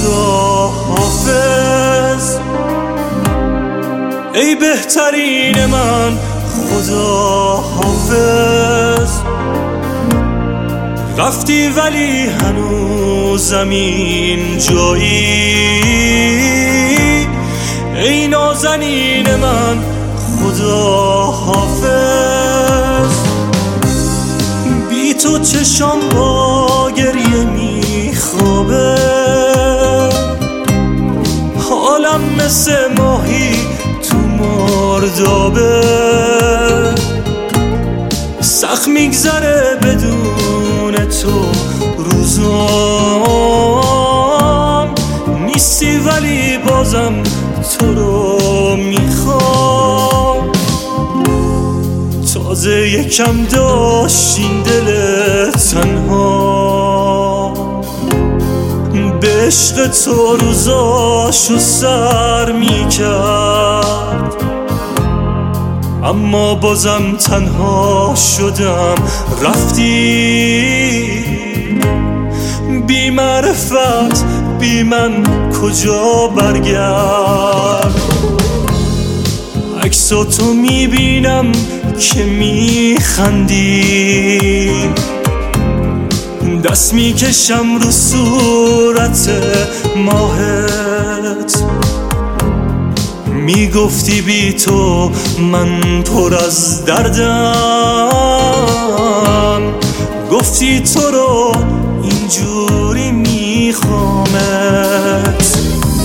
خدا حافظ. ای بهترین من خدا حافظ. رفتی ولی هنوزم این جایی. ای نازنین من خدا حافظ. بی تو چشام با گریه میخوابه، حالم مثل ماهی تو مردابه. سخت میگذره بدون تو روزام، نیستی ولی بازم تو رو میخوام. تازه یکم داشتین دل تنها، به عشق تو روزاشو سر میکرد. اما بازم تنها شدم، رفتی بی معرفت، بی من کجا برگرد. عکساتو میبینم که میخندی، دست میکشم رو صورت ماهت. میگفتی بی تو من پر از دردم، گفتی تو رو اینجوری میخوامت.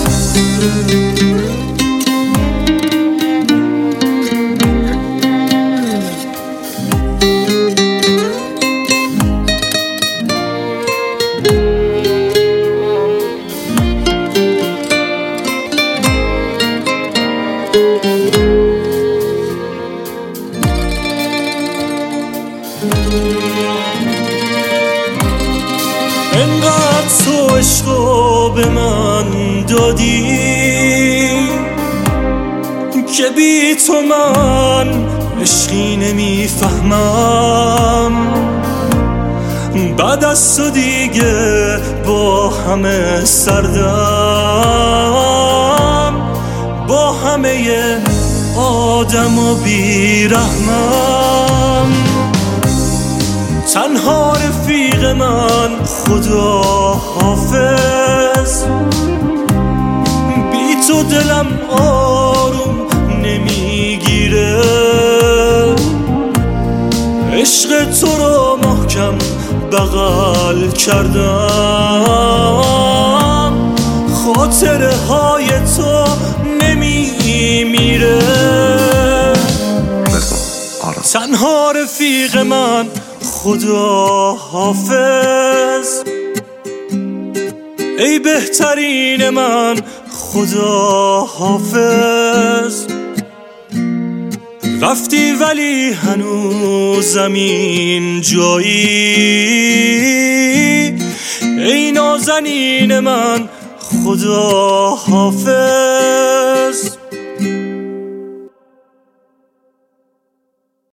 انقدر تو عشقو به من دادی که بی تو من عشقی نمیفهمم. بعد از تو دیگه با همه سردم، با همه آدم و بیرحمم. تنها رفیق من خدا حافظ. بی تو دلم آروم نمیگیره، عشق تو رو محکم بغل کردم. خاطره های تو نمیمیره. تنها رفیق من خدا حافظ. ای بهترین من خدا حافظ. رفتی ولی هنوزم این جایی. ای نازنین من خدا حافظ.